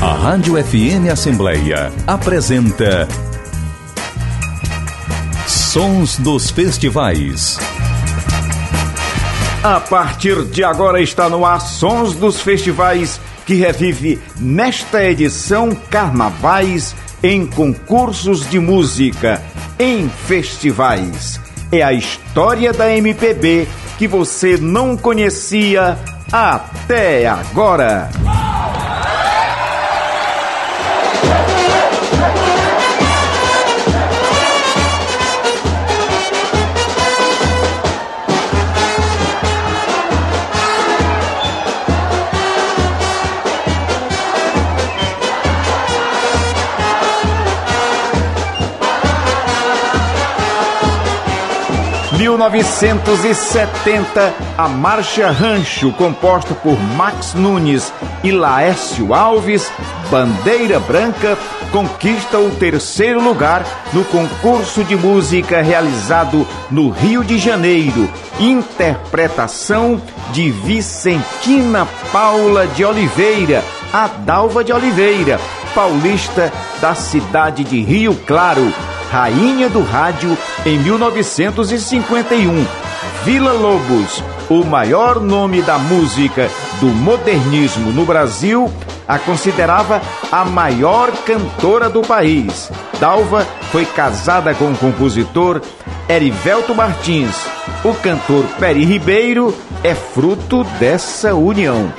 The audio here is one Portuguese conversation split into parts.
A Rádio FM Assembleia apresenta Sons dos Festivais. A partir de agora está no ar Sons dos Festivais, que revive nesta edição carnavais em concursos de música, em festivais. É a história da MPB que você não conhecia até agora. 1970, a Marcha Rancho, composta por Max Nunes e Laércio Alves, Bandeira Branca, conquista o terceiro lugar no concurso de música realizado no Rio de Janeiro. Interpretação de Vicentina Paula de Oliveira, a Dalva de Oliveira, paulista da cidade de Rio Claro, rainha do rádio em 1951. Vila Lobos, o maior nome da música do modernismo no Brasil, a considerava a maior cantora do país. Dalva foi casada com o compositor Erivelto Martins. O cantor Peri Ribeiro é fruto dessa união.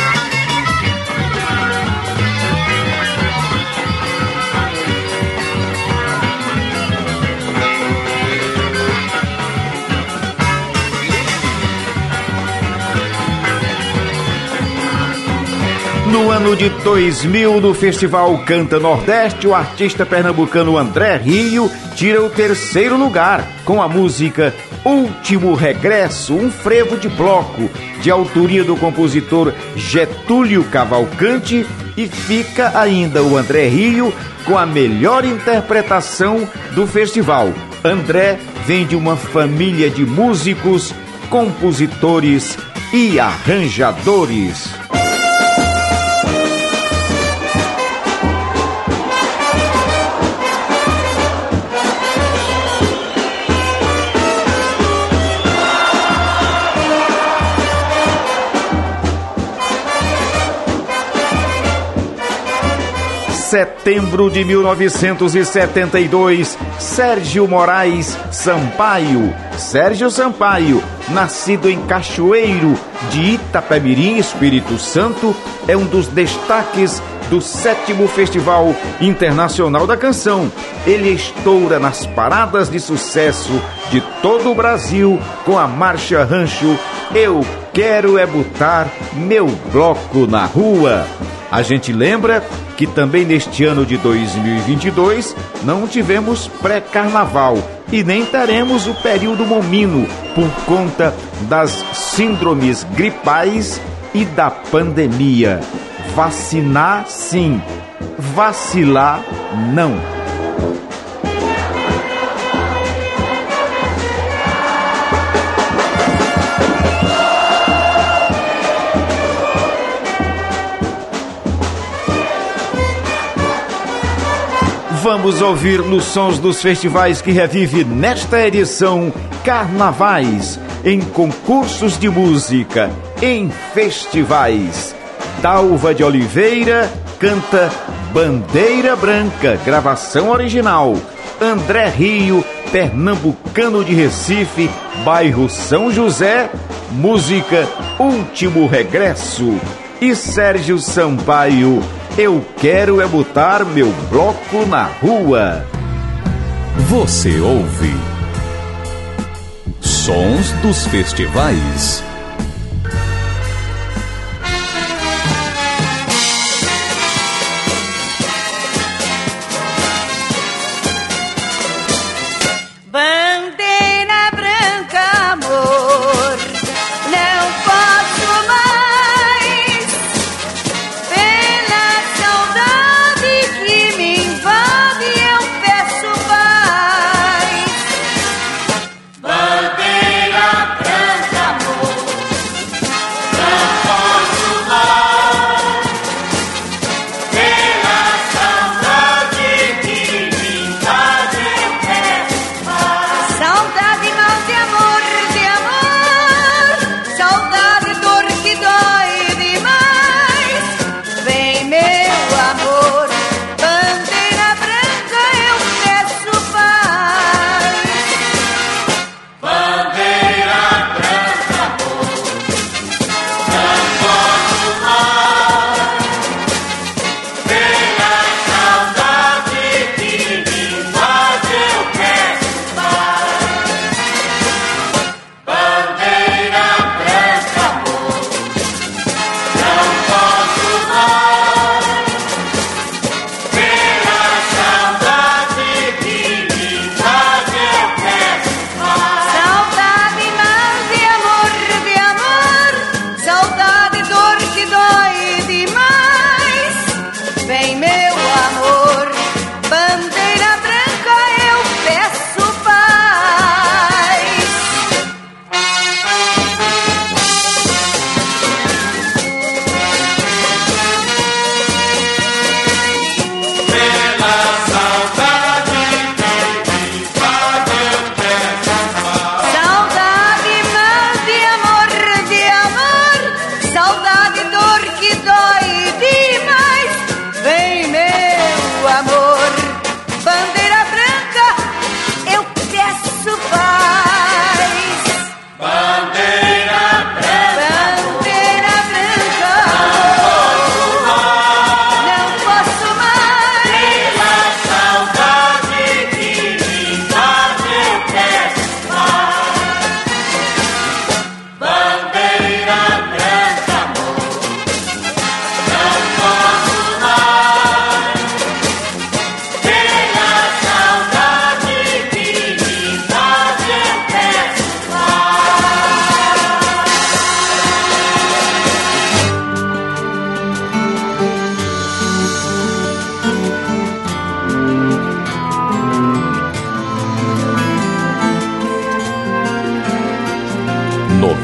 No ano de 2000, no Festival Canta Nordeste, o artista pernambucano André Rio tira o terceiro lugar com a música Último Regresso, um frevo de bloco de autoria do compositor Getúlio Cavalcante, e fica ainda o André Rio com a melhor interpretação do festival. André vem de uma família de músicos, compositores e arranjadores. Setembro de 1972, Sérgio Moraes Sampaio. Sérgio Sampaio, nascido em Cachoeiro de Itapemirim, Espírito Santo, é um dos destaques do 7º Festival Internacional da Canção. Ele estoura nas paradas de sucesso de todo o Brasil com a Marcha Rancho Eu Quero É Botar Meu Bloco na Rua. A gente lembra que também neste ano de 2022 não tivemos pré-carnaval e nem teremos o período momino por conta das síndromes gripais e da pandemia. Vacinar, sim. Vacilar, não. Vamos ouvir nos Sons dos Festivais que revive nesta edição Carnavais, em concursos de música, em festivais. Dalva de Oliveira canta Bandeira Branca, gravação original. André Rio, pernambucano de Recife, bairro São José, música Último Regresso. E Sérgio Sampaio, Eu Quero É Botar Meu Bloco na Rua. Você ouve Sons dos Festivais. Bandeira branca, amor, não posso mais, pela saudade que me invade, eu peço paz. Bandeira branca, amor,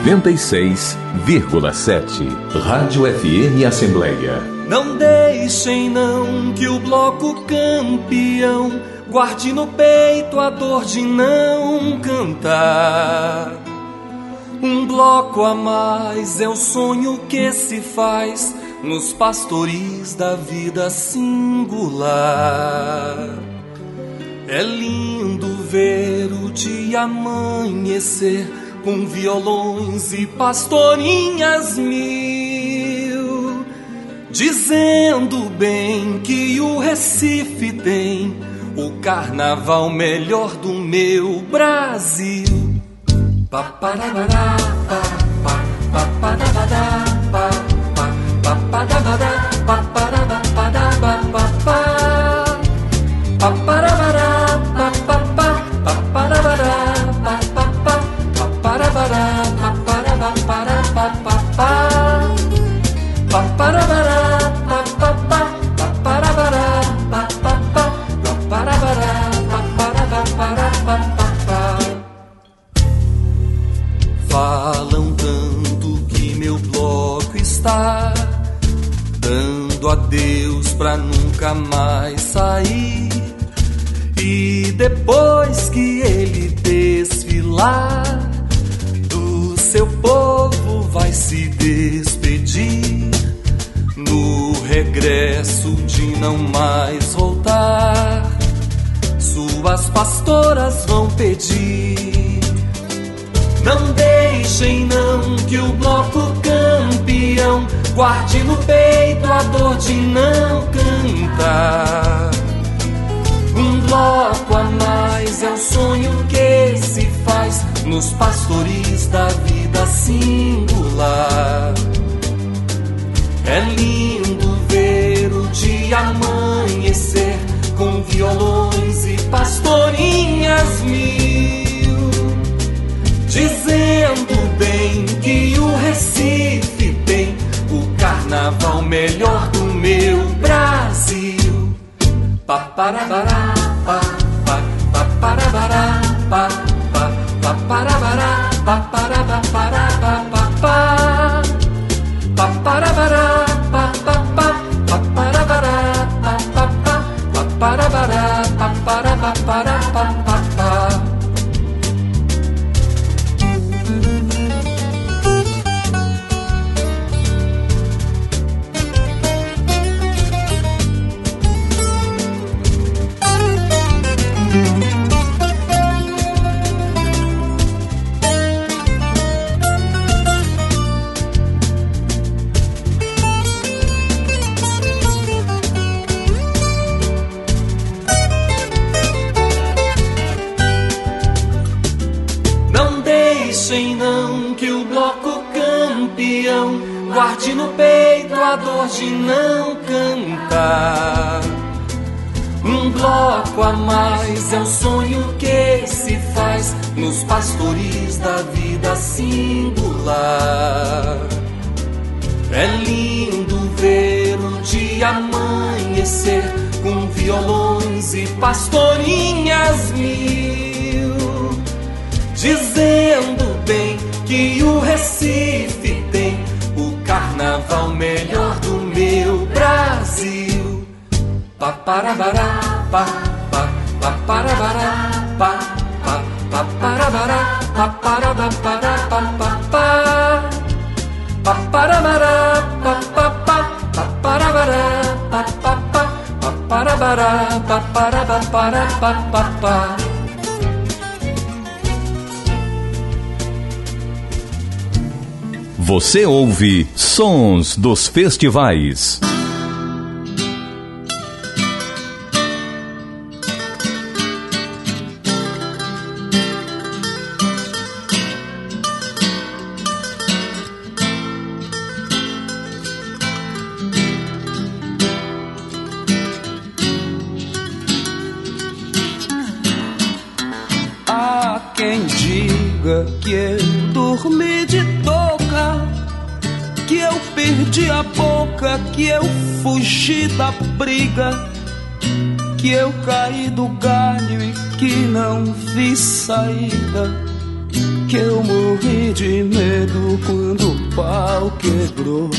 96,7. Rádio FM Assembleia. Não deixem não que o bloco campeão guarde no peito a dor de não cantar. Um bloco a mais é o sonho que se faz nos pastoris da vida singular. É lindo ver o dia amanhecer com violões e pastorinhas mil, dizendo bem que o Recife tem o carnaval melhor do meu Brasil. Paparabará, papá, paparabará, papá, paparabará, paparabará, papá, paparabará, papá, paparabará, papá, paparabará, paparabará, papá, paparabará, papá, paparabará, papá, paparabará, paparabará. Falam tanto que meu bloco está dando adeus pra nunca mais sair. E depois que ele desfilar, do seu povo vai se despedir. No regresso de não mais voltar, suas pastoras vão pedir. Não deixem não que o bloco campeão guarde no peito a dor de não cantar. Um bloco a mais é o sonho que se faz nos pastoris da vida singular. É lindo ver o dia amanhecer com violões e pastorinhas mil, dizendo bem que o Recife tem o carnaval melhor do meu Brasil. Paparabará, papá, paparabará, papá, paparabará, paparabará, papá, paparabará, papá, paparabará, papá, paparabará, paparabará, papá. Não que o bloco campeão guarde no peito a dor de não cantar. Um bloco a mais é um sonho que se faz nos pastoris da vida singular. É lindo ver o dia amanhecer com violões e pastorinhas mil, dizendo bem que o Recife tem o carnaval melhor do meu Brasil. Paparabará, papá, paparabará, papá, paparabará, paparabará, papá, paparabará, papá, paparabará, papá, paparabará, paparabará, papá. Você ouve Sons dos Festivais. Há quem diga que eu dormi de touca, que eu perdi a boca, que eu fugi da briga, que eu caí do galho e que não vi saída. que eu morri de medo quando o pau quebrou.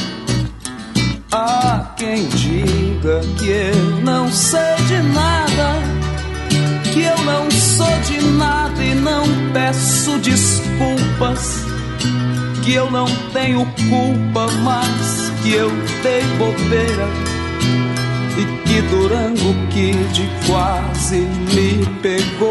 Há quem diga que eu não sei de nada, que eu não sou de nada e não peço desculpas, que eu não tenho culpa, mas que eu dei bobeira e que Durango Kid quase me pegou.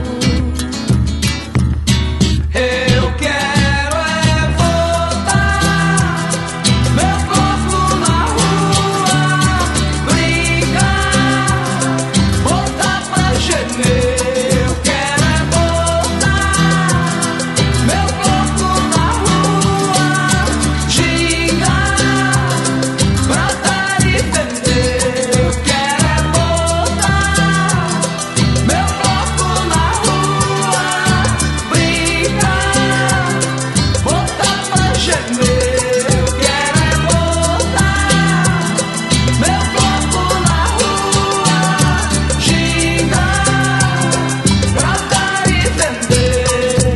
Eu quero é voltar, meu corpo na rua, brincar, voltar pra gemer. Eu quero é voltar, meu corpo na rua, gingar, pra dar e vender. Eu quero é voltar, meu corpo na rua, brincar, voltar pra gemer. Eu quero é voltar, meu corpo na rua, gingar, pra dar e vender.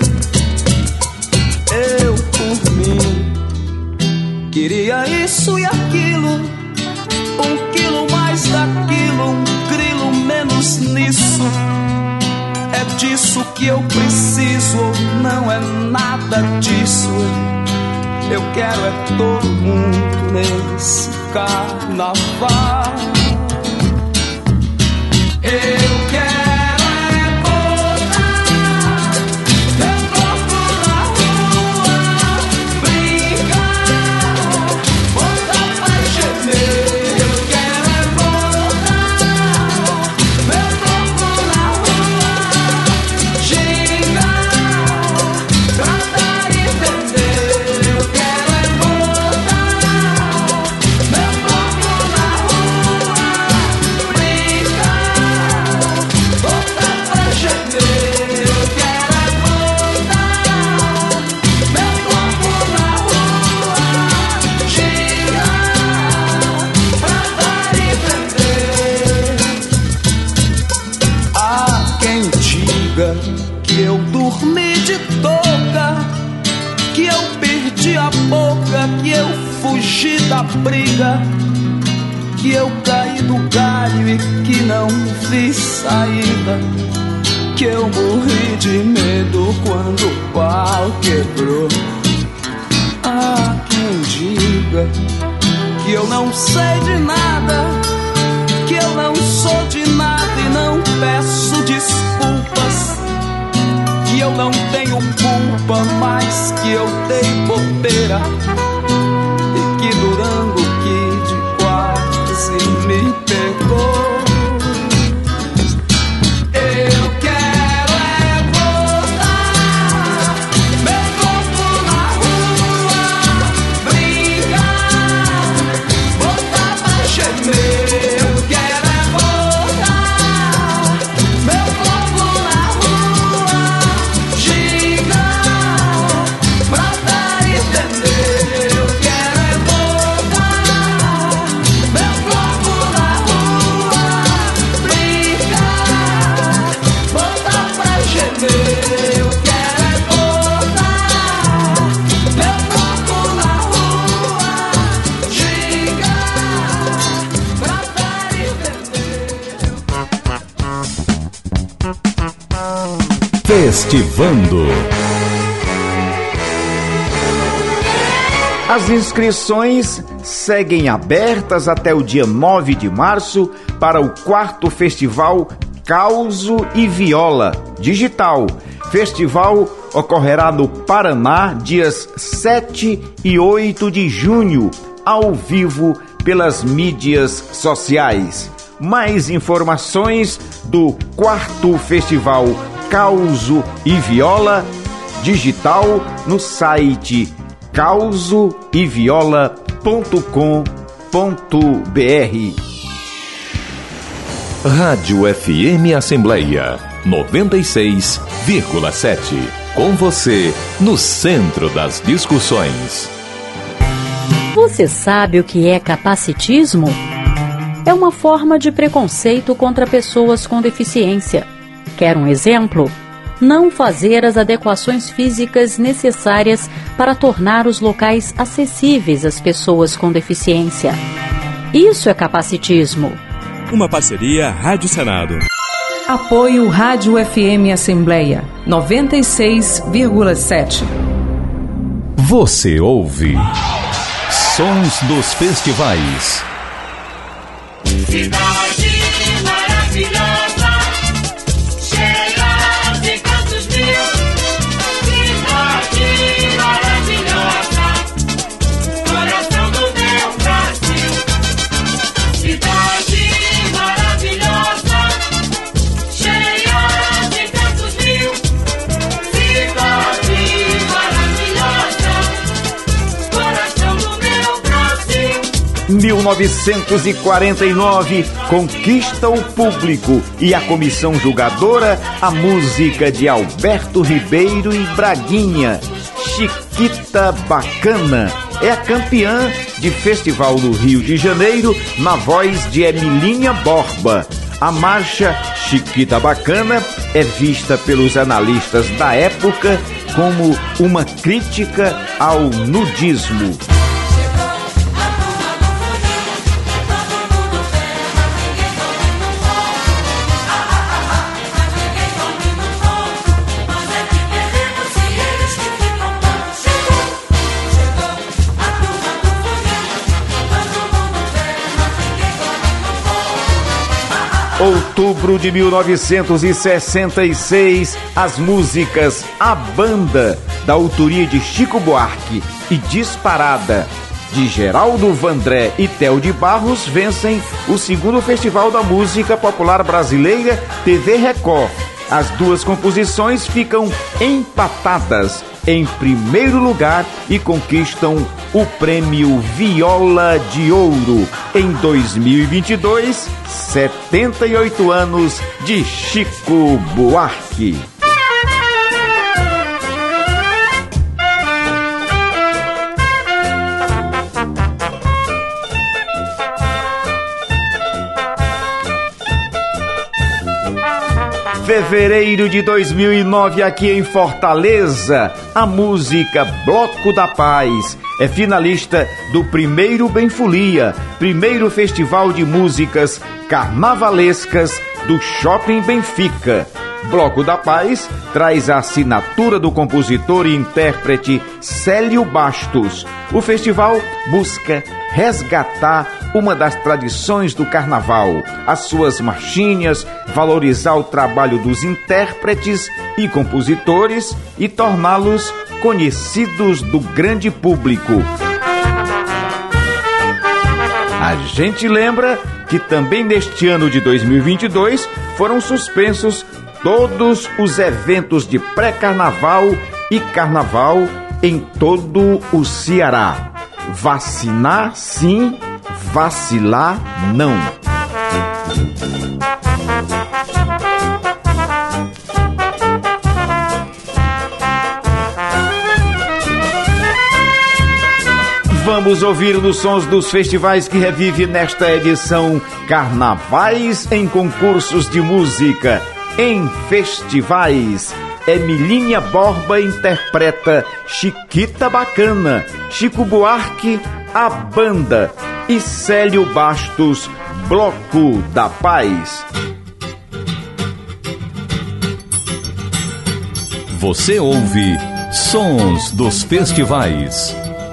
Eu, por mim, queria isso e aquilo, 1 quilo mais daquilo, 1 grilo menos nisso. É disso que eu preciso, não é nada disso. Eu quero é todo mundo nesse carnaval. Eu quero é voltar, meu corpo na rua, brincar, voltar pra gemer. Eu quero é voltar, meu corpo na rua, gingar, pra dar e vender. Eu quero é voltar, meu corpo na rua, brincar, voltar pra gemer. Eu quero é voltar, meu corpo na rua, gingar, pra dar e vender. Há quem diga que eu dormi de touca, que eu perdi a boca, que eu fugi da briga, que eu caí do galho e que não vi saída, que eu morri de medo quando o pau quebrou. Há quem diga que eu não sei de nada, que eu não sou de nada e não peço desculpas, que eu não tenho culpa, mas que eu dei bobeira e que Durango Kid quase me pegou. Eu quero é voltar, meu corpo na rua, brincar, voltar pra gemer. Eu quero é voltar, meu corpo na rua, gingar, pra dar e vender. Eu quero é voltar, meu corpo na rua, brincar, voltar pra gemer. Eu quero é voltar, meu corpo na rua, gingar, pra dar e vender. Festivando. As inscrições seguem abertas até o dia 9 de março para o 4º Festival Causo e Viola Digital. Festival ocorrerá no Paraná dias 7 e 8 de junho, ao vivo pelas mídias sociais. Mais informações do 4º Festival Causo e Viola Digital no site causoeviola.com.br. Rádio FM Assembleia 96,7. Com você, no centro das discussões. Você sabe o que é capacitismo? É uma forma de preconceito contra pessoas com deficiência. Quer um exemplo? não fazer as adequações físicas necessárias para tornar os locais acessíveis às pessoas com deficiência. Isso é capacitismo. Uma parceria Rádio Senado. Apoio Rádio FM Assembleia 96,7. Você ouve Sons dos Festivais. Cidade maravilhosa, cheia de cantos mil. Cidade maravilhosa, coração do meu Brasil. Cidade maravilhosa, cheia de cantos mil. Cidade maravilhosa, coração do meu Brasil. 1949 conquista o público e a comissão julgadora a música de Alberto Ribeiro e Braguinha. Chiquita Bacana é a campeã de festival no Rio de Janeiro na voz de Emilinha Borba. A marcha Chiquita Bacana é vista pelos analistas da época como uma crítica ao nudismo. Outubro de 1966, as músicas A Banda, da autoria de Chico Buarque, e Disparada, de Geraldo Vandré e Theo de Barros, vencem o segundo Festival da Música Popular Brasileira TV Record. As duas composições ficam empatadas em primeiro lugar e conquistam o prêmio Viola de Ouro. Em 2022, 78 anos de Chico Buarque. Fevereiro de 2009, aqui em Fortaleza, a música Bloco da Paz é finalista do primeiro Benfolia, primeiro festival de músicas carnavalescas do Shopping Benfica. Bloco da Paz traz a assinatura do compositor e intérprete Célio Bastos. O festival busca resgatar uma das tradições do carnaval, as suas marchinhas, valorizar o trabalho dos intérpretes e compositores e torná-los conhecidos do grande público. A gente lembra que também neste ano de 2022 foram suspensos todos os eventos de pré-carnaval e carnaval em todo o Ceará. Vacinar sim, vacilar não. Vamos ouvir nos Sons dos Festivais que revive nesta edição Carnavais em concursos de música. Em festivais, Emilinha Borba interpreta Chiquita Bacana, Chico Buarque, A Banda e Célio Bastos, Bloco da Paz. Você ouve Sons dos Festivais.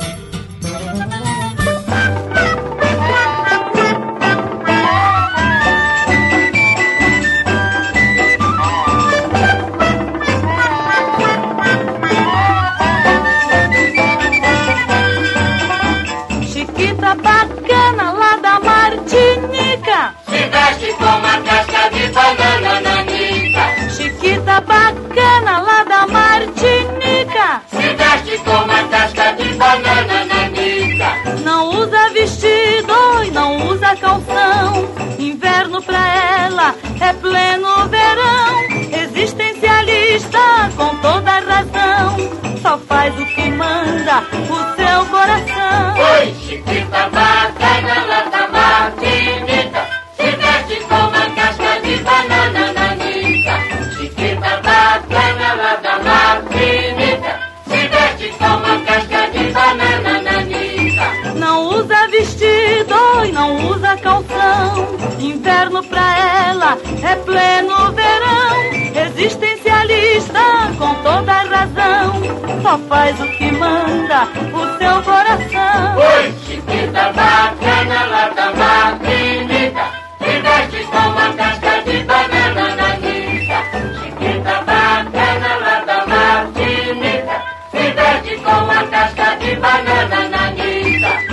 Bacana lá da Martinica, se veste com uma casca de banana nanica. Não usa vestido e não usa calção. Inverno pra ela é pleno verão. Existencialista com toda razão. Só faz o que manda o seu coração. Oi, Chiquita Bacana lá da Martinica, se veste com uma casca de banana nanica. Chiquita Bacana usa calção. Inverno pra ela é pleno verão. Existencialista com toda razão. Só faz o que manda o seu coração. Oi, chiquita bacana, lá da maquinita, se veste com uma casca de banana nanita. Chiquita bacana, lá da maquinita, se veste com uma casca de banana nanita.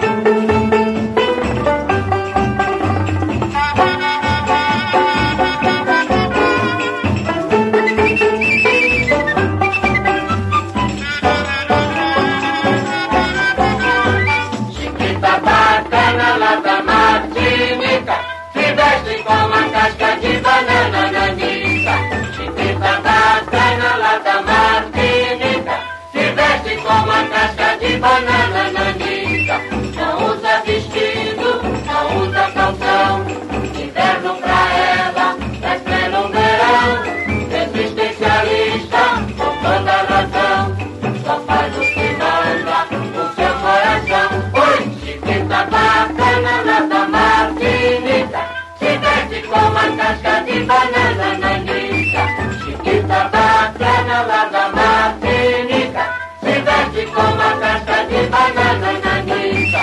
Banana nanita, não usa vestido, não usa calção. Inverno pra ela é pleno verão. Existencialista com toda razão. Só faz o que manda o seu coração. Oi, chiquita bacana, lá da maquinita, se veste com uma casca de banana nanita. Chiquita bacana, lá da maquinita, se veste com uma casca de banana nanita.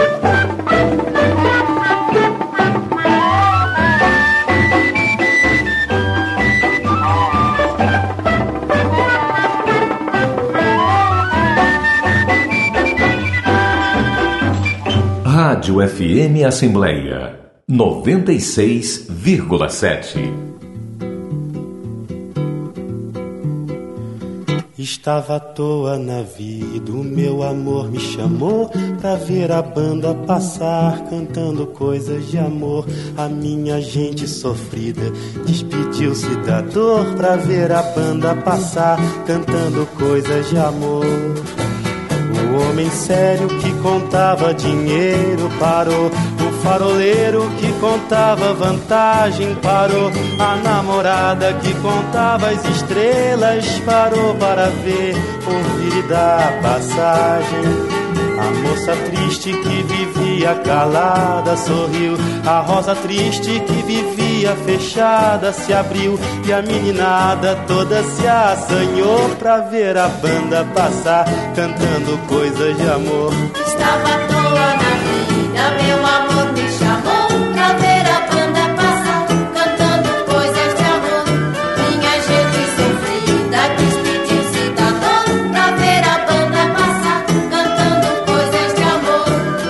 Rádio FM Assembleia 96,7. Estava à toa na vida, o meu amor me chamou pra ver a banda passar, cantando coisas de amor. A minha gente sofrida despediu-se da dor pra ver a banda passar, cantando coisas de amor. O homem sério que contava dinheiro parou, o faroleiro que contava vantagem parou, a namorada que contava as estrelas parou para ver, ouvir e dar passagem. A moça triste que vivia calada sorriu, a rosa triste que vivia fechada se abriu, e a meninada toda se assanhou pra ver a banda passar, cantando coisas de amor. Estava à toa na vida, meu amor me chamou pra ver a banda passar, cantando coisas de amor. Minha gente sofrida despediu-se da dor pra ver a banda passar, cantando coisas de amor.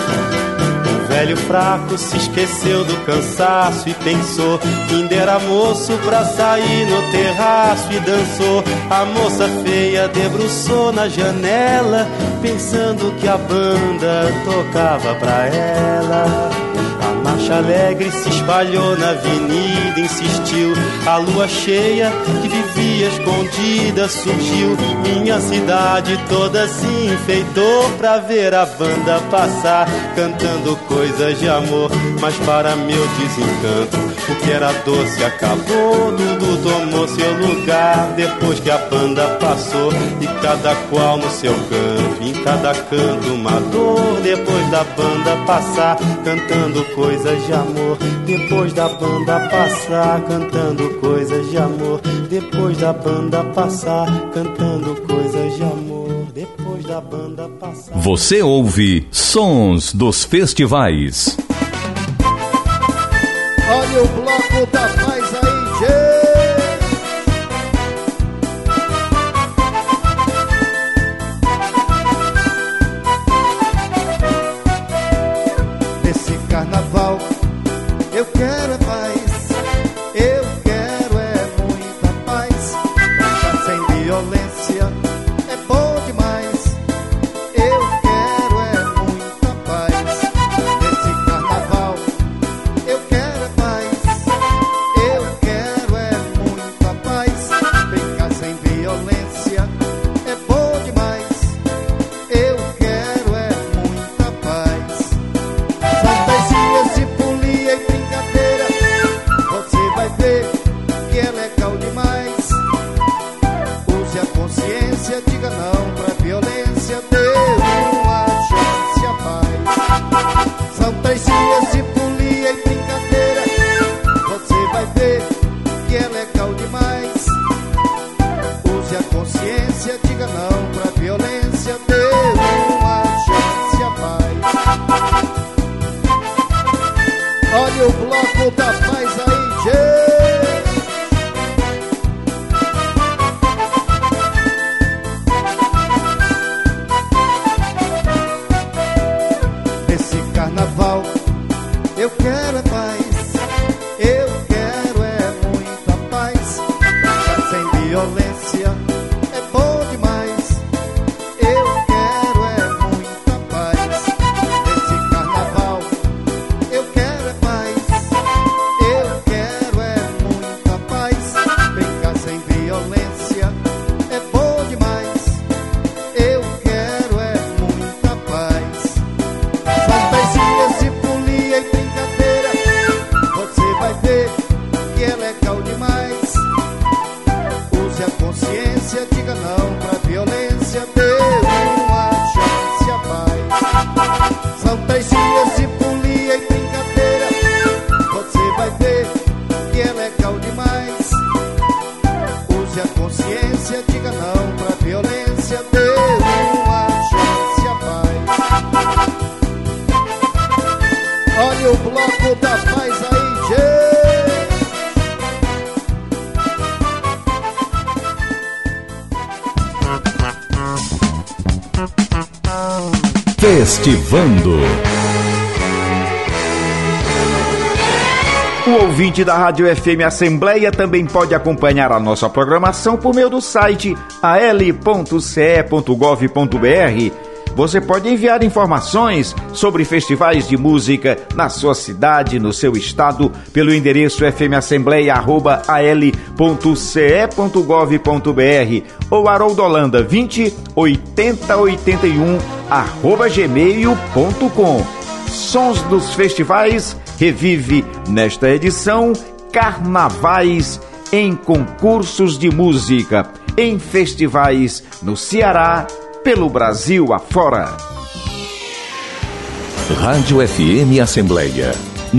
O velho fraco se esqueceu do cansaço e pensou que ainda era moço pra sair no terraço e dançou. A moça feia debruçou na janela, pensando que a banda tocava pra ela. A marcha alegre se espalhou na avenida, insistiu. A lua cheia que vivia escondida surgiu. Minha cidade toda se enfeitou pra ver a banda passar, cantando coisas de amor. Mas para meu desencanto, o que era doce acabou, tudo tomou seu lugar depois que a banda passou. E cada qual no seu canto, em cada canto uma dor. Depois da banda passar, cantando coisas de amor. Depois da banda passar, cantando coisas de amor. Depois da banda passar, cantando coisas de amor. Depois da banda passar. Você ouve Sons dos Festivais. Olha o bloco da paz aí, gente. Nesse carnaval eu quero é paz, eu quero é muita paz. Cantar sem violência é bom demais. Eu quero é muita paz. Nesse carnaval eu quero é paz, eu quero é muita paz. Brincar sem violência é bom demais. Eu quero é muita paz. Fantasias de folia e brincadeira, Olha o bloco da paz aí, gente. Nesse carnaval eu quero é paz, eu quero é muita paz, sem violência é bom demais. Eu quero é muita paz. Nesse carnaval eu quero é paz, eu quero é muita paz. Brincar sem violência é bom demais. Eu quero é muita paz. Fantasias de folia e brincadeira, você vai ver que é legal demais. Use a consciência, diga não pra violência, dê uma chance à paz. São 3 dias de folia e brincadeira, você vai ver que é legal demais. Use a consciência, diga não pra violência, dê uma chance à paz. Olha o bloco da paz aí, gente. Festivando. O ouvinte da Rádio FM Assembleia também pode acompanhar a nossa programação por meio do site al.ce.gov.br. Você pode enviar informações sobre festivais de música na sua cidade, no seu estado, pelo endereço fmassembleia@al.ce.gov.br ou Haroldolanda 20 80 81 @gmail.com. Sons dos festivais revive nesta edição Carnavais em concursos de música, em festivais no Ceará, pelo Brasil afora. Rádio FM Assembleia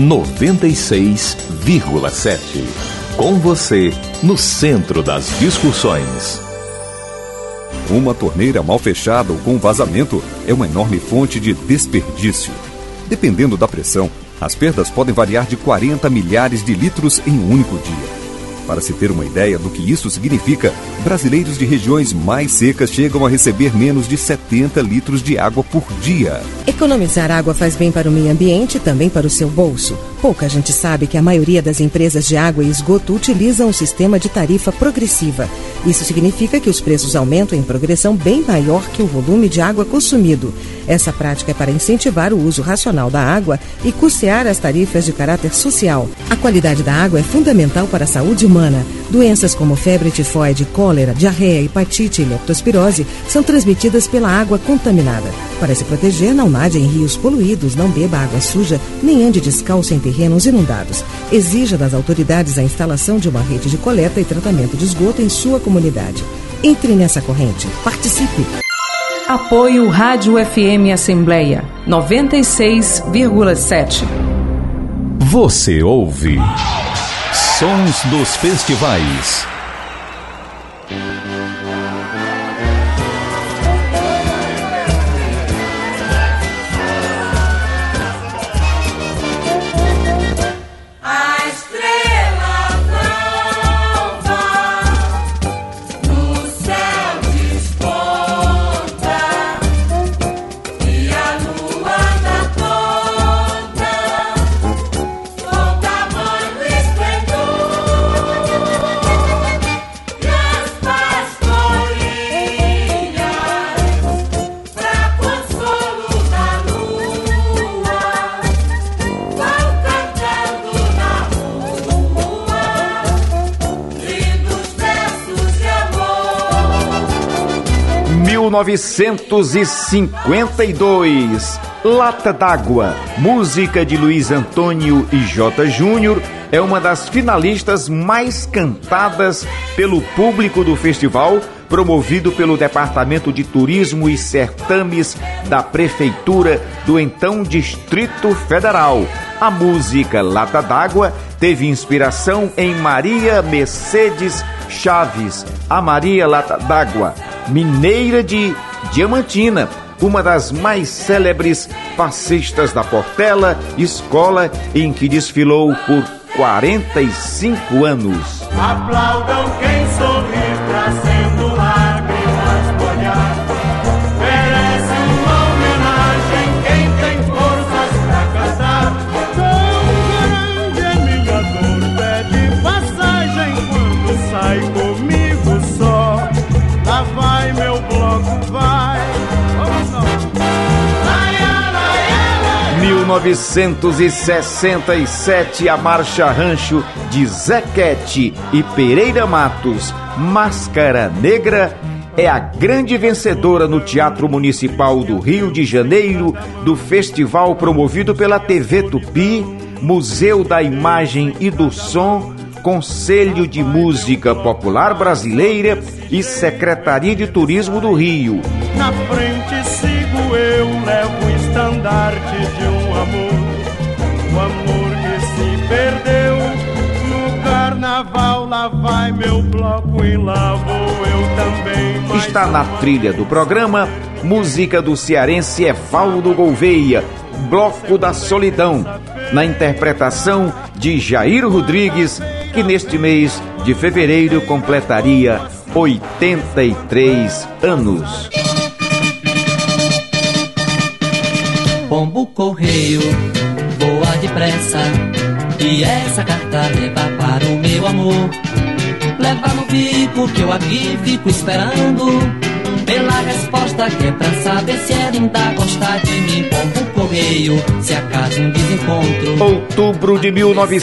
96,7. Com você, no centro das discussões. Uma torneira mal fechada ou com vazamento é uma enorme fonte de desperdício. Dependendo da pressão, as perdas podem variar de 40 milhares de litros em um único dia. Para se ter uma ideia do que isso significa, brasileiros de regiões mais secas chegam a receber menos de 70 litros de água por dia. Economizar água faz bem para o meio ambiente e também para o seu bolso. Pouca gente sabe que a maioria das empresas de água e esgoto utilizam um sistema de tarifa progressiva. Isso significa que os preços aumentam em progressão bem maior que o volume de água consumido. Essa prática é para incentivar o uso racional da água e custear as tarifas de caráter social. A qualidade da água é fundamental para a saúde humana. Doenças como febre tifoide, cólera, diarreia, hepatite e leptospirose são transmitidas pela água contaminada. Para se proteger, não nade em rios poluídos, não beba água suja, nem ande descalço em terrenos inundados. Exija das autoridades a instalação de uma rede de coleta e tratamento de esgoto em sua comunidade. Entre nessa corrente. Participe! Apoio Rádio FM Assembleia 96,7. Você ouve Sons dos Festivais. E a lua da ponta, com tamanho esplendor. Em 1952, Lata d'Água, música de Luiz Antônio e J. Júnior, é uma das finalistas mais cantadas pelo público do festival, promovido pelo Departamento de Turismo e Certames da Prefeitura do então Distrito Federal. A música Lata d'Água teve inspiração em Maria Mercedes Chaves, a Maria Lata d'Água, mineira de Diamantina, uma das mais célebres passistas da Portela, escola em que desfilou por 45 anos. Aplaudam quem sorri, trazendo lágrimas no olhar. Merece uma homenagem quem tem forças pra cantar. Tão grande é minha dor, pede passagem quando sai comigo só. Lá vai meu bloco, vai. Vamos não. 1967, a Marcha Rancho de Zequete e Pereira Matos, Máscara Negra, é a grande vencedora no Teatro Municipal do Rio de Janeiro do festival promovido pela TV Tupi, Museu da Imagem e do Som, Conselho de Música Popular Brasileira e Secretaria de Turismo do Rio. Na frente sigo eu, levo o estandarte de um amor, o amor que se perdeu no carnaval. Lá vai meu bloco e lá vou eu também. Está na trilha do programa música do cearense Evaldo Gouveia, Bloco da Solidão, na interpretação de Jair Rodrigues, que neste mês de fevereiro completaria 83 anos. Pombo correio, voa depressa, e essa carta leva para o meu amor. Leva no bico que eu aqui fico esperando pela resposta que é pra saber se ela ainda gosta de mim. Pombo correio, se acaso um desencontro. Outubro de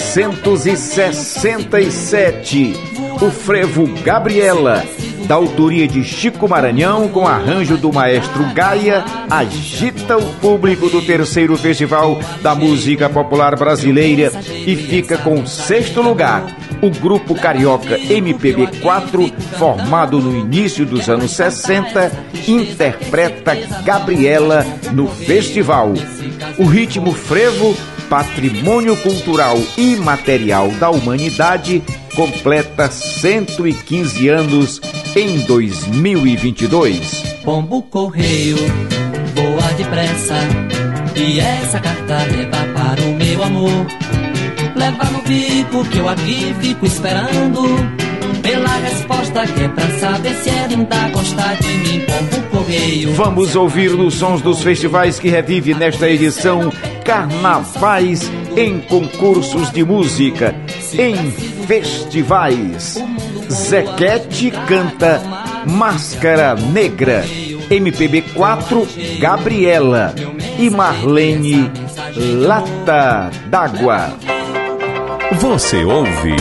1967, o frevo Gabriela, da autoria de Chico Maranhão, com arranjo do maestro Gaia, agita o público do terceiro Festival da Música Popular Brasileira e fica com o 6º lugar. O grupo carioca MPB4, formado no início dos anos 60, interpreta Gabriela no festival. O ritmo frevo, patrimônio cultural e material da humanidade, completa 115 anos em 2022. Pombo correio, voa depressa, e essa carta leva para o meu amor. Leva no bico que eu aqui fico esperando pela resposta que é pra saber se ela ainda gosta de mim. Pombo correio. Vamos ouvir nos sons dos festivais que revive nesta edição Carnavais em concursos de música, em festivais. Zequete canta Máscara Negra, MPB4 Gabriela e Marlene Lata d'Água. Você ouve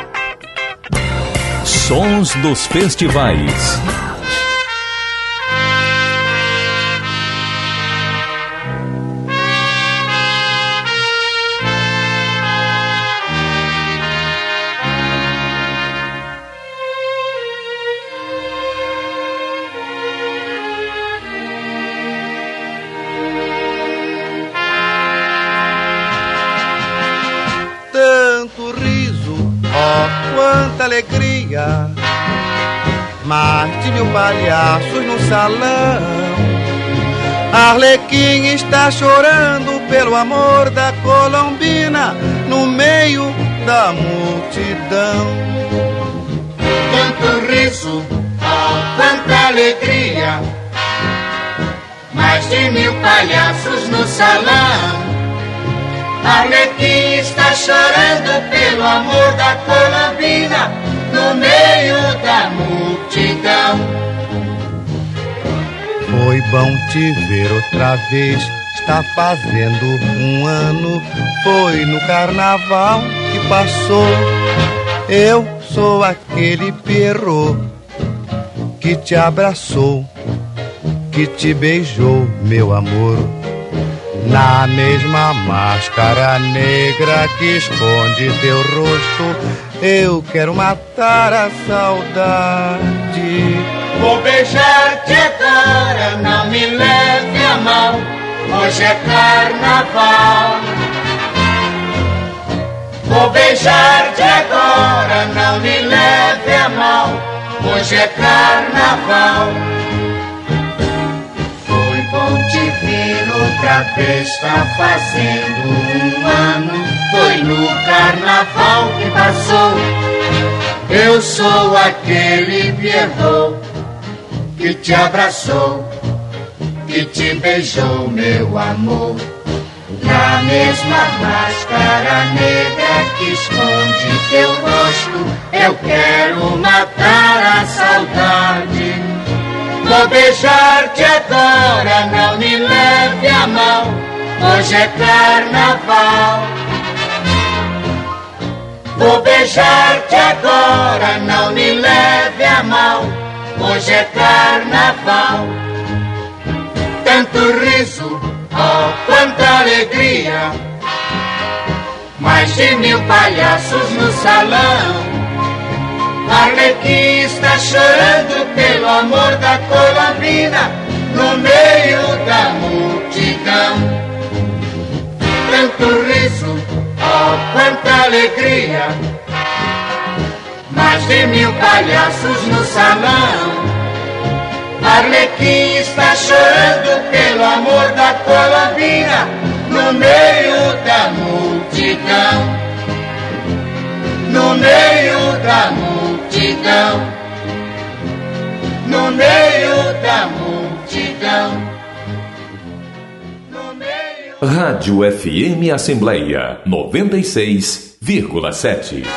Sons dos Festivais. Alegria, mais de 1000 palhaços no salão. Arlequim está chorando pelo amor da Colombina no meio da multidão. Tanto riso, oh, quanta alegria, mais de 1000 palhaços no salão. Arlequim está chorando pelo amor da Colombina no meio da multidão. Foi bom te ver outra vez, está fazendo um ano. Foi no carnaval que passou. Eu sou aquele Pierrot que te abraçou, que te beijou, meu amor. Na mesma máscara negra que esconde teu rosto, eu quero matar a saudade. Vou beijar-te agora, não me leve a mal, hoje é carnaval. Vou beijar-te agora, não me leve a mal, hoje é carnaval. Foi bom outra vez está fazendo um ano. Foi no carnaval que passou. Eu sou aquele Pierrot que te abraçou, que te beijou, meu amor. Na mesma máscara negra que esconde teu rosto, eu quero matar a saudade. Vou beijar-te agora, não me leve a mal, hoje é carnaval. Vou beijar-te agora, não me leve a mal, hoje é carnaval. Tanto riso, oh, quanta alegria, mais de 1000 palhaços no salão. Arlequim está chorando pelo amor da Colombina, no meio da multidão. Tanto riso, oh, quanta alegria, mais de 1000 palhaços no salão. Arlequim está chorando pelo amor da Colombina, no meio da multidão. No meio da multidão. No meio da multidão. Rádio FM Assembleia 96,7.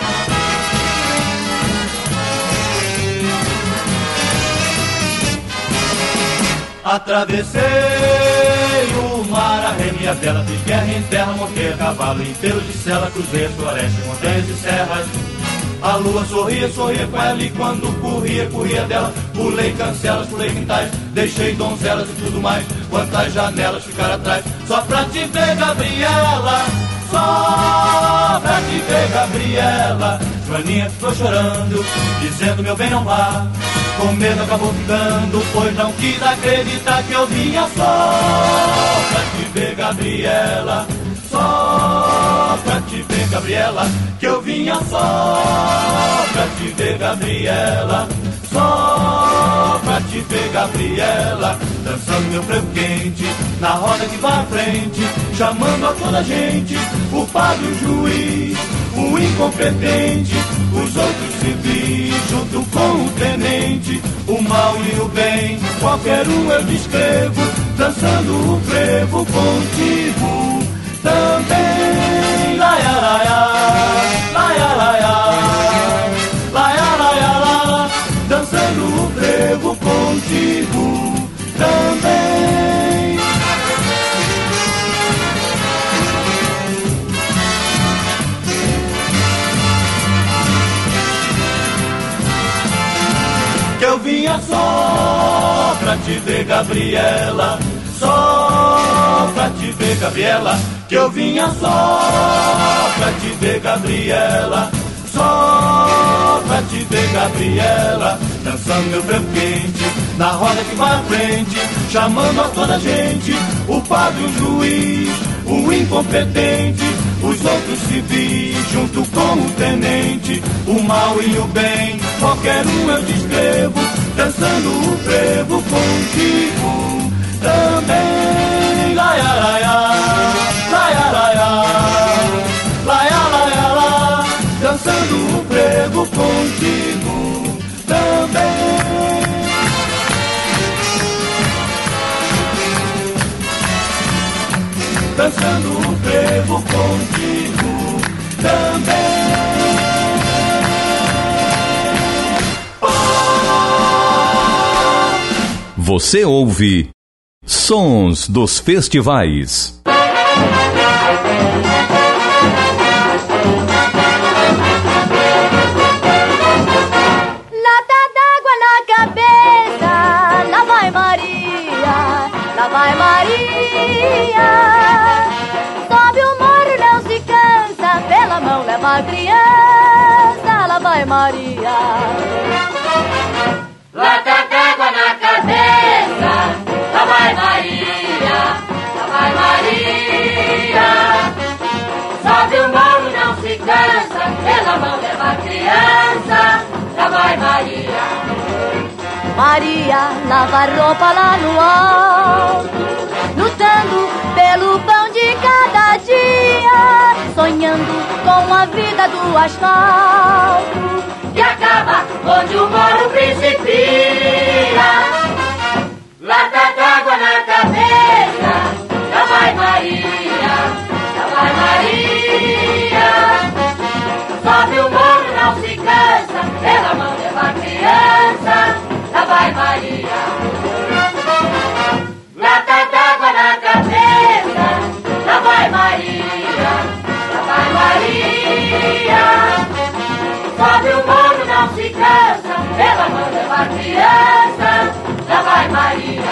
Atravessei o mar, arremei a vela, fiz guerra em terra, montei a cavalo inteiro de sela, cruzei as florestas, montanhas e serras. A lua sorria, sorria com ela, e quando corria, corria dela. Pulei cancelas, pulei quintais, deixei donzelas e tudo mais. Quantas janelas ficaram atrás, só pra te ver, Gabriela. Só pra te ver, Gabriela. Joaninha ficou chorando, dizendo meu bem não vá. Com medo acabou ficando, pois não quis acreditar que eu vinha só pra te ver, Gabriela. Só pra te ver, Gabriela, que eu vinha só pra te ver, Gabriela. Só pra te ver, Gabriela. Dançando meu frevo quente, na roda que vai à frente, chamando a toda a gente, o padre, o juiz, o incompetente, os outros civis, junto com o tenente, o mal e o bem, qualquer um eu descrevo, dançando o frevo contigo também. Laia, laia, laia, laia, laia, laia, laia, dançando o frevo contigo também. Que eu vinha só pra te ver, Gabriela. Só pra te ver, Gabriela. Que eu vinha só pra te ver, Gabriela. Só pra te ver, Gabriela. Dançando meu frevo quente, na roda que vai à frente, chamando a toda a gente, o padre, o juiz, o incompetente, os outros civis, junto com o tenente, o mal e o bem, qualquer um eu descrevo, dançando o frevo contigo também. Laia, laia, laia, laia, laia, laia, laia, dançando o frevo contigo também. Dançando o frevo contigo também. Você ouve Sons dos Festivais. Lata d'água na cabeça, lá vai Maria, lá vai Maria. Sobe o morro, não se cansa, pela mão leva a criança, lá vai Maria. Lata d'água na cabeça, lá vai Maria, lá vai Maria. Sobe o morro, não se cansa, pela mão leva a criança, lá vai Maria. Maria lava a roupa lá no alto, no lutando pelo pão de cada dia, sonhando com a vida do asfalto, que acaba onde o morro principia. Lata d'água na cabeça, lá vai Maria, lá vai Maria. Sobe o morro, não se cansa, pela mão leva a criança, lá vai Maria. Lata d'água na cabeça, lá vai Maria, lá vai Maria. Sobe o morro, não se cansa, pela mão leva a criança, lá vai Maria.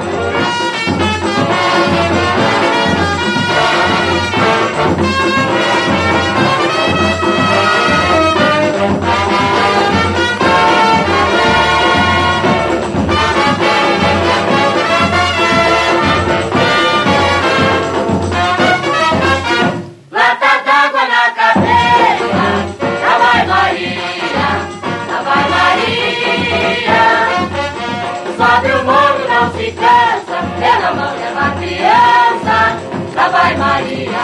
Lata d'água na cabeça, lá vai Maria, lá vai Maria. Sobe o morro, não se cansa, pela mão leva a criança, lá vai Maria.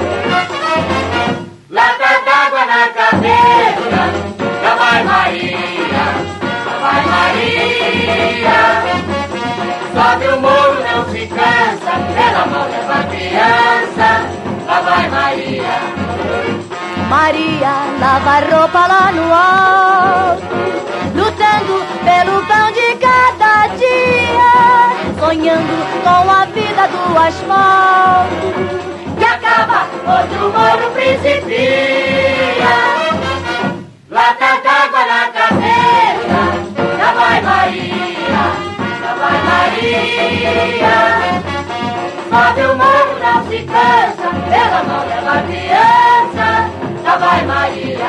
Lata d'água na cabeça, lá vai Maria, lá vai Maria. Sobe o morro, não se cansa, pela mão leva a criança, lá vai Maria. Maria lava roupa lá no alto, lutando pelo pão de cada dia, sonhando com a vida do asfalto, que acaba onde o morro principia. Lata d'água na cabeça, lá vai Maria, lá vai Maria. Sobe o morro, não se cansa, pela mão leva a criança, lá vai Maria.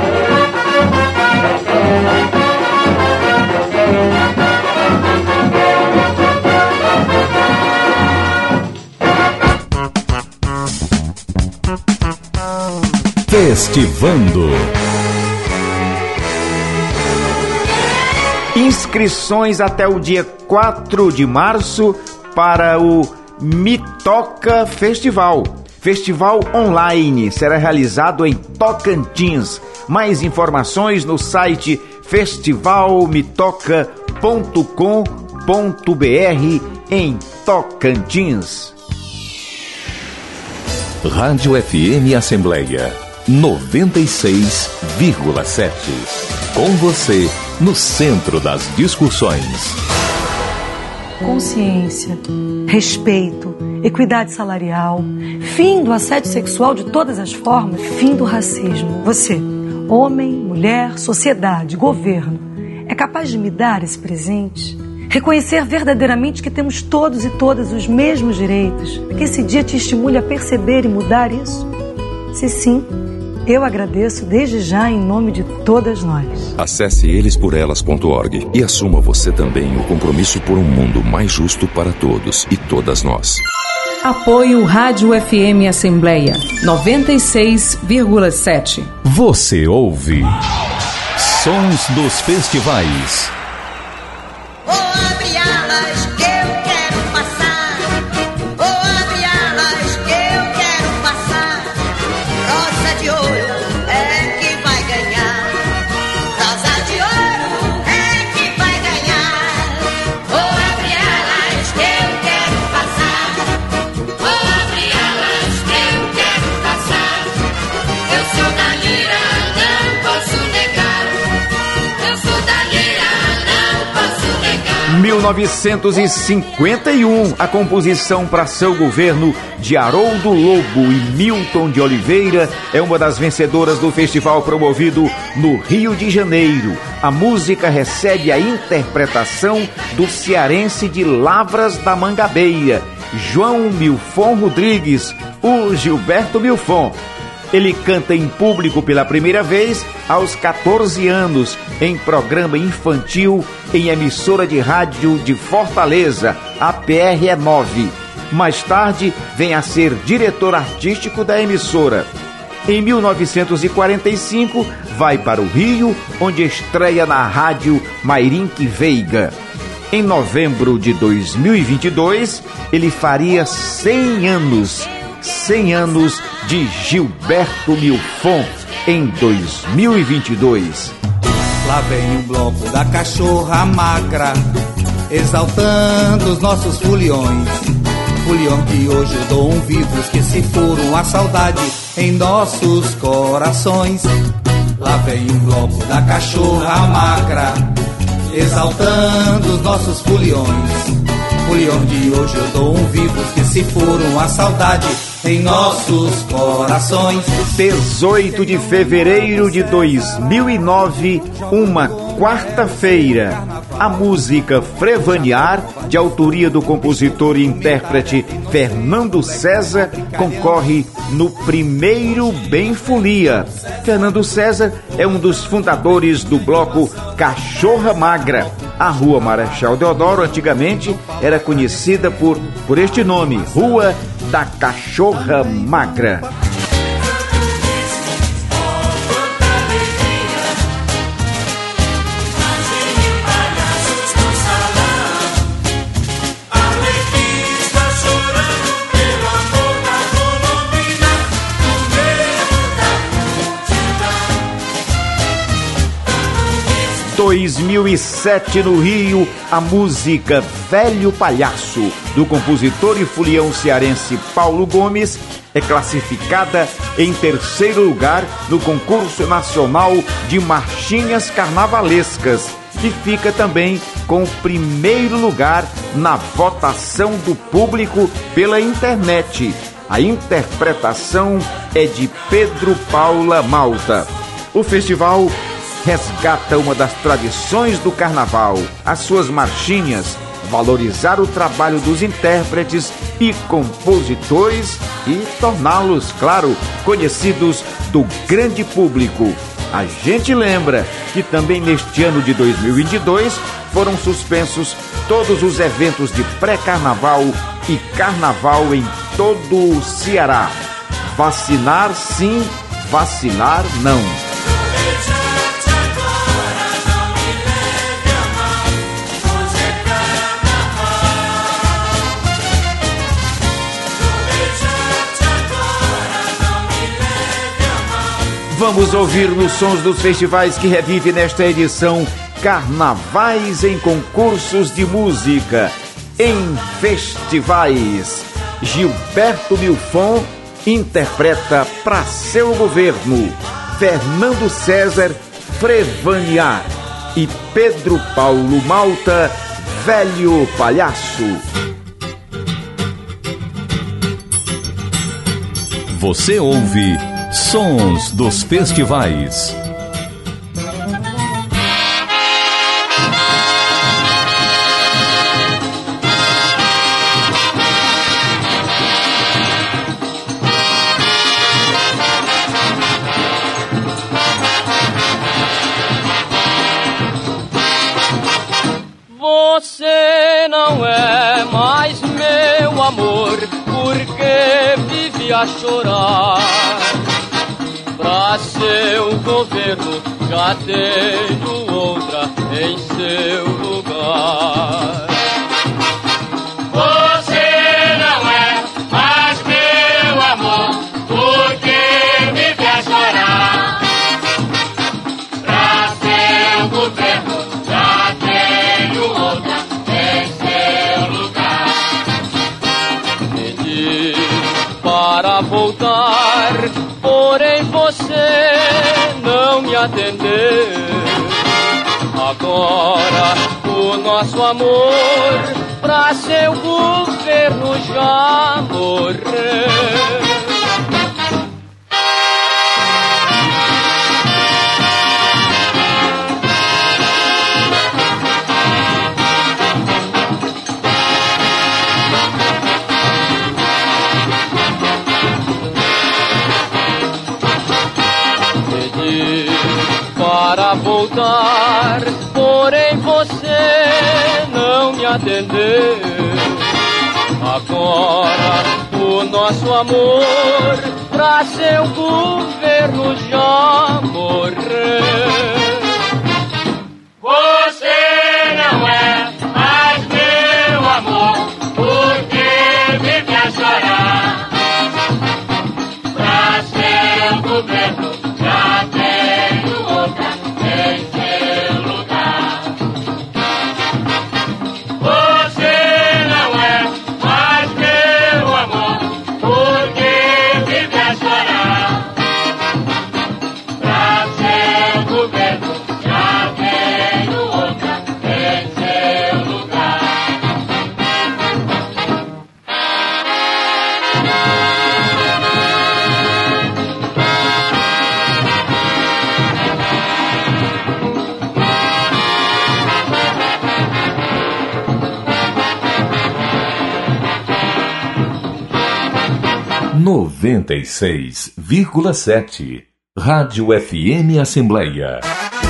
Festivando. Inscrições até o dia 4 de março para o Me Toca Festival. Festival online será realizado em Tocantins. Mais informações no site festivalmetoca.com.br em Tocantins. Rádio FM Assembleia 96,7. Com você no centro das discussões. Consciência, respeito, equidade salarial, fim do assédio sexual de todas as formas, fim do racismo. Você, homem, mulher, sociedade, governo, é capaz de me dar esse presente? Reconhecer verdadeiramente que temos todos e todas os mesmos direitos? Que esse dia te estimule a perceber e mudar isso? Se sim, eu agradeço desde já em nome de todas nós. Acesse elesporelas.org e assuma você também o compromisso por um mundo mais justo para todos e todas nós. Apoio Rádio FM Assembleia 96,7. Você ouve Sons dos Festivais. Eu sou da lira, não posso negar. 1951, a composição para seu governo de Haroldo Lobo e Milton de Oliveira é uma das vencedoras do festival promovido no Rio de Janeiro. A música recebe a interpretação do cearense de Lavras da Mangabeira, João Milfon Rodrigues, o Gilberto Milfon. Ele canta em público pela primeira vez aos 14 anos, em programa infantil em emissora de rádio de Fortaleza, a PRE9. Mais tarde, vem a ser diretor artístico da emissora. Em 1945, vai para o Rio, onde estreia na rádio Mairinque Veiga. Em novembro de 2022, ele faria 100 anos. 100 anos de Gilberto Milfon em 2022. Lá vem o bloco da cachorra magra, exaltando os nossos foliões. Foliões que hoje doam vivos, que se foram a saudade em nossos corações. Lá vem o bloco da cachorra magra, exaltando os nossos foliões. Foliões de hoje doam vivos, que se foram a saudade em nossos corações. 18 de fevereiro de 2009, uma quarta-feira. A música Frevanear, de autoria do compositor e intérprete Fernando César, concorre no primeiro Bem Folia. Fernando César é um dos fundadores do bloco Cachorra Magra. A Rua Marechal Deodoro, antigamente, era conhecida por este nome, Rua da Cachorra Magra. Em 2007, no Rio, a música Velho Palhaço, do compositor e folião cearense Paulo Gomes, é classificada em terceiro lugar no concurso nacional de marchinhas carnavalescas e fica também com o primeiro lugar na votação do público pela internet. A interpretação é de Pedro Paula Malta. O festival resgata uma das tradições do carnaval, as suas marchinhas, valorizar o trabalho dos intérpretes e compositores e torná-los, claro, conhecidos do grande público. A gente lembra que também neste ano de 2022 foram suspensos todos os eventos de pré-carnaval e carnaval em todo o Ceará. Vacinar sim, vacinar não. Vamos ouvir nos sons dos festivais que revive nesta edição Carnavais em concursos de música. Em festivais, Gilberto Milfon interpreta Pra Seu Governo, Fernando César Frevanear e Pedro Paulo Malta Velho Palhaço. Você ouve Sons dos Festivais. Você não é mais meu amor, porque vive a chorar. Pra seu governo já tenho outra em seu lugar. Você não é mais meu amor, porque vive a chorar. Pra seu governo já tenho outra em seu lugar. Pedi para voltar, porém você não me atendeu. Agora o nosso amor pra seu governo já morreu. Para voltar, porém você não me atendeu. Agora o nosso amor pra seu governo já morreu. Você não é mais 96,7. Rádio FM Assembleia.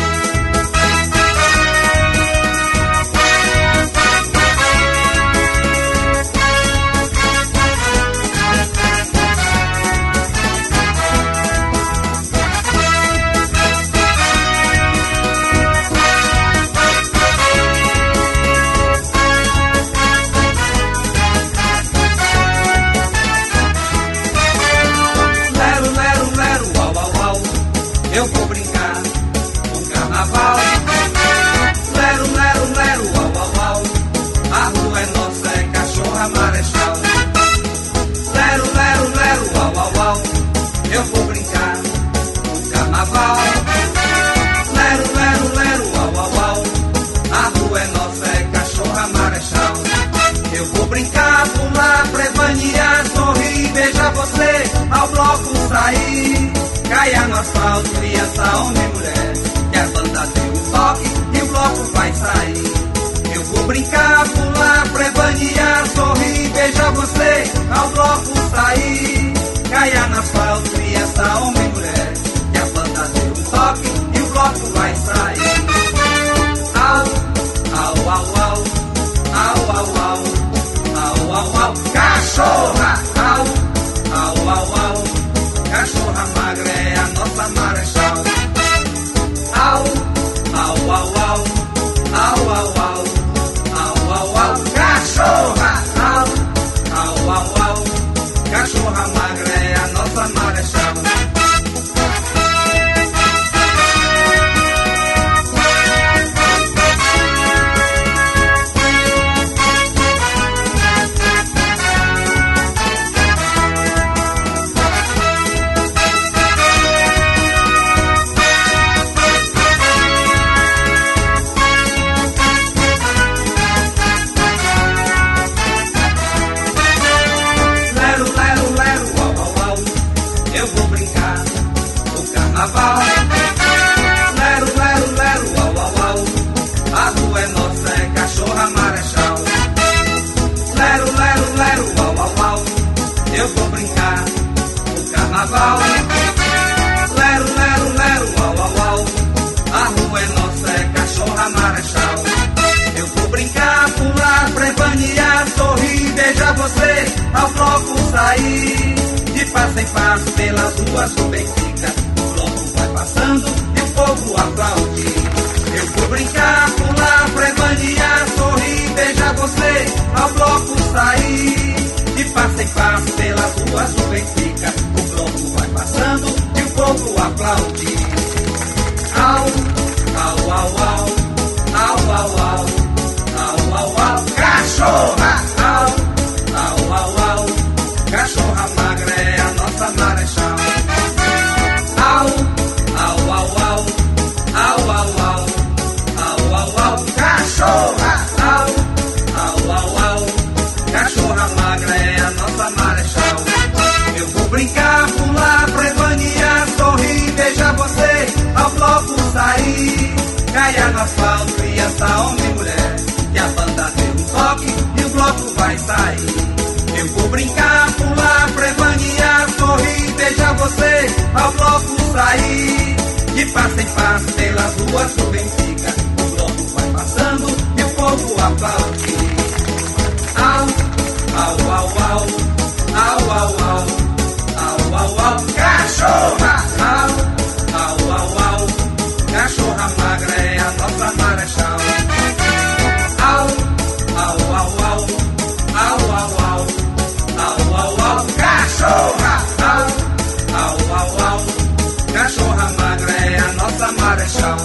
Caia no asfalto, criança, homem, mulher, que a banda deu um toque e o bloco vai sair. Eu vou brincar, pular, prevanear, sorrir, beijar você, ao bloco sair. Caia no asfalto, criança, homem, mulher, que a banda deu um toque e o bloco vai sair. Au, au, au, au, au, au, au, au, au, au, cachorra, au, au, au, au, cachorra magra é a nossa marechal. Au, au, au, au, au, au, au, au, au, au, cachorra, au, au, au, au, cachorra magra é a nossa marechal. Lero, lero, lero, au, au, au, a rua é nossa, é cachorra marechal. Lero, lero, lero, au, au, au, eu vou brincar no carnaval. Lero, lero, lero, au, au, au, a rua é nossa, é cachorra marechal. Eu vou brincar, pular, prevanear, sorrir, beijar você, ao bloco sair. De passo em passo pelas ruas do Benfica, passando e o povo aplaudir. Eu vou brincar, pular, prevanear, sorrir, beijar você, ao bloco sair. De passo em passo pelas ruas do Benfica, o bloco vai passando e o povo aplaudir. Au, au, au, au, au, au, au, au, au, au, cachorra, au, au, au, au, cachorra magra é a nossa marechal. Au, au, au, au, au, au, au, au, au, au, cachorra, au, au, au, au, cachorra magra é a nossa marechal. Eu vou brincar, pular, prevanear, sorrir, beijar você, ao bloco sair. Caia no asfalto, criança, homem, mulher, que a banda deu um toque e o bloco vai sair. Eu vou brincar, pular, prevanear, sorrir, beijar você, ao bloco sair. De passo em passo pelas ruas do Benfica, o bloco vai passando e o povo aplaudir. Au, au, au, au, au, au, au, au, au, au, cachorra, au, au, au, au, cachorra magra é a nossa marechal. Au, au, au, au, au, au, au, au, au, au, cachorra, au, au, au, au, cachorra magra é a nossa marechal.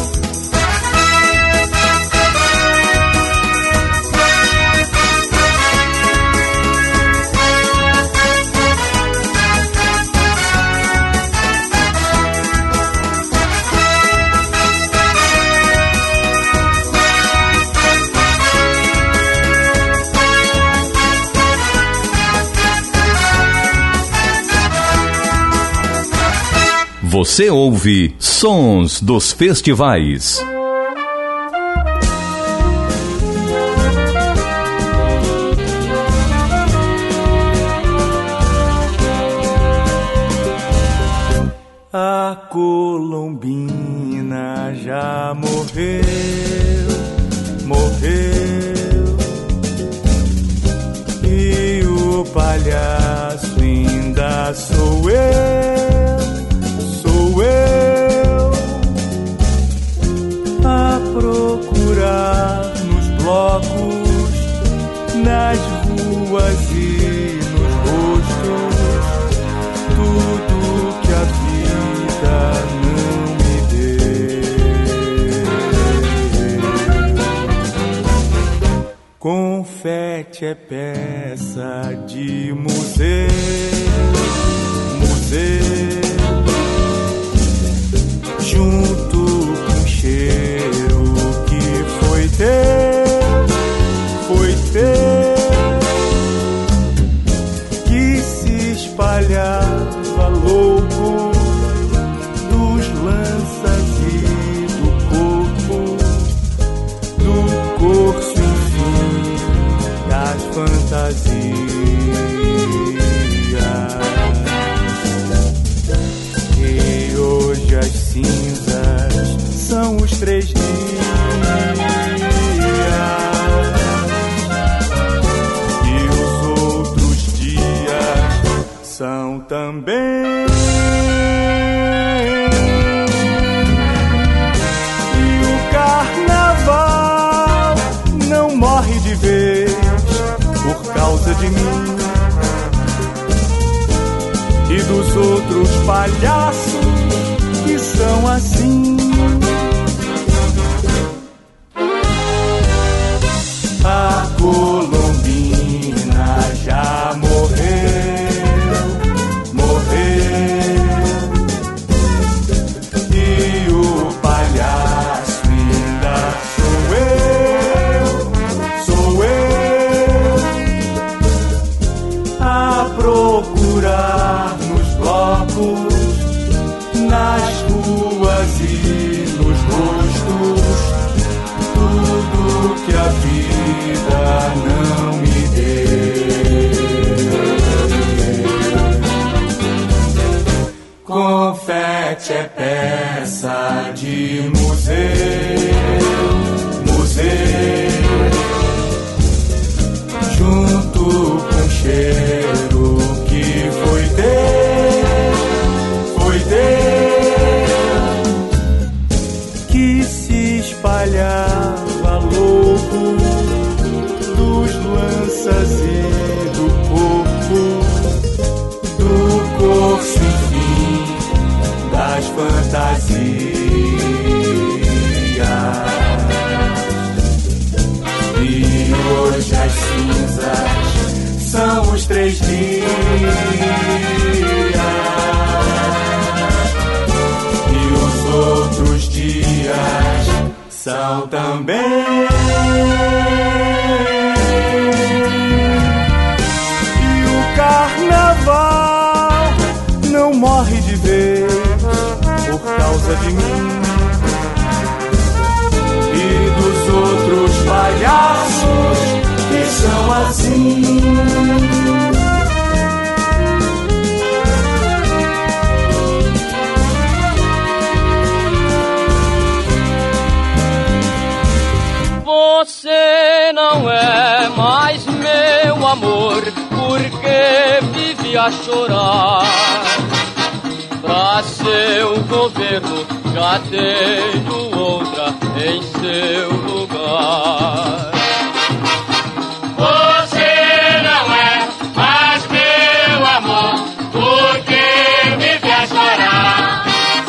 Você ouve Sons dos Festivais. A Colombina já morreu, morreu, e o palhaço ainda sou eu, a procurar nos blocos, nas ruas e nos rostos, tudo que a vida não me deu. Confete é peça de museu, junto com cheiro que foi teu, que se espalhava louco dos lanças e do corso, enfim, das fantasias. E hoje as cinzas são os 3 dias, e os outros dias são também. E o carnaval não morre de vez por causa de mim e dos outros palhaços que são assim. A Colombina já morreu, e o palhaço ainda sou eu, a procurar nos blocos, nas ruas e nos rostos, tudo que a vida não me deu. Confete é peça de museu, junto com cheiro que foi teu, que se espalhava louco dos lanças e do corso, enfim, das fantasias. E hoje as cinzas são os 3 dias, e os outros dias são também. E o carnaval não morre de vez por causa de mim e dos outros palhaços que são assim. Você não é mais meu amor, porque vive a chorar. Pra seu governo já tenho outra em seu lugar. Você não é mais meu amor, porque vive a chorar.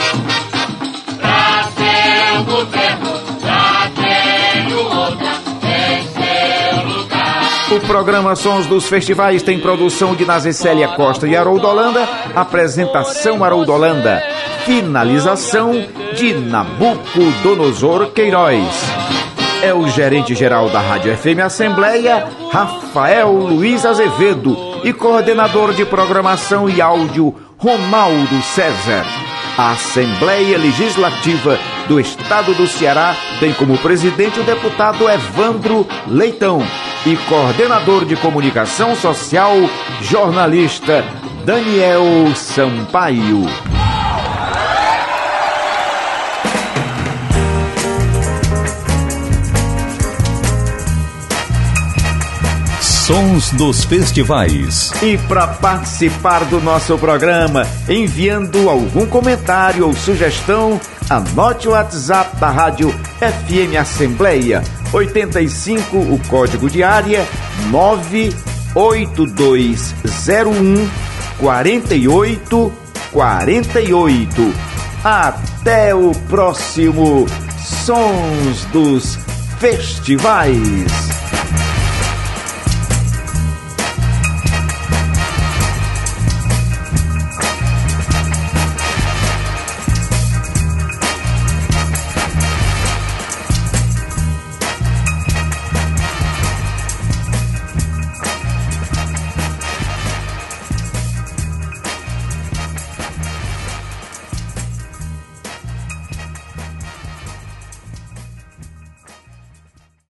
Pra seu governo já tenho outra em seu lugar. O programa Sons dos Festivais tem produção de Nazicélia Costa e Haroldo Holanda, apresentação Haroldo Holanda, finalização de Nabucodonosor Queiroz. É o gerente-geral da Rádio FM Assembleia, Rafael Luiz Azevedo, e coordenador de programação e áudio, Ronaldo César. A Assembleia Legislativa do Estado do Ceará tem como presidente o deputado Evandro Leitão e coordenador de comunicação social, jornalista Daniel Sampaio. Sons dos festivais. E para participar do nosso programa, enviando algum comentário ou sugestão, anote o WhatsApp da Rádio FM Assembleia 85, o código de área 98201 4848. Até o próximo Sons dos Festivais.